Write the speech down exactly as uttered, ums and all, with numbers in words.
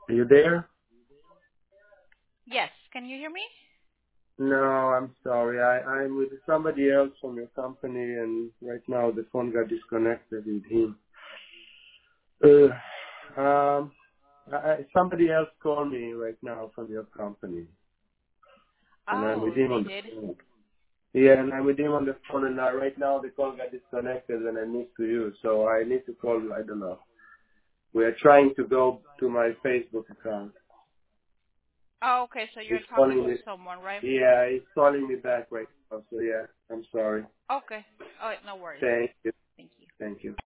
Are you there? Yes. Can you hear me? No, I'm sorry. I, I'm with somebody else from your company, and right now the phone got disconnected with him. Uh, um, I, I- somebody else called me right now from your company, and I'm with Oh, him they on the did. phone. Yeah, and I'm with him on the phone, and now, right now the call got disconnected, and I missed to you, so I need to call. I don't know. We are trying to go to my Facebook account. Oh, okay. So He's you're talking calling to me. someone, right? Yeah, he's calling me back right now. So yeah, I'm sorry. Okay. All right. No worries. Thank you. Thank you. Thank you.